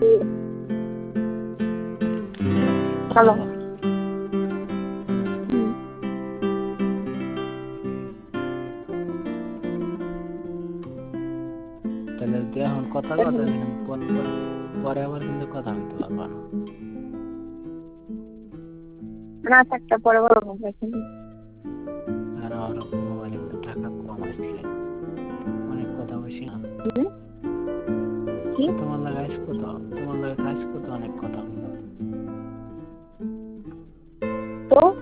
Hello. তাহলে তুই এখন কথা কথা পরে আবার কিন্তু কথা বলতে পারবা না। না থাকতে পরে বলবো। আর ওর মোবাইলে কিন্তু টাকা কম আসছে, অনেক কথা বলছি না। কি তোমার লাগে আজ কত, তোমার লাগে কাজ কত, অনেক কথা বললো। তো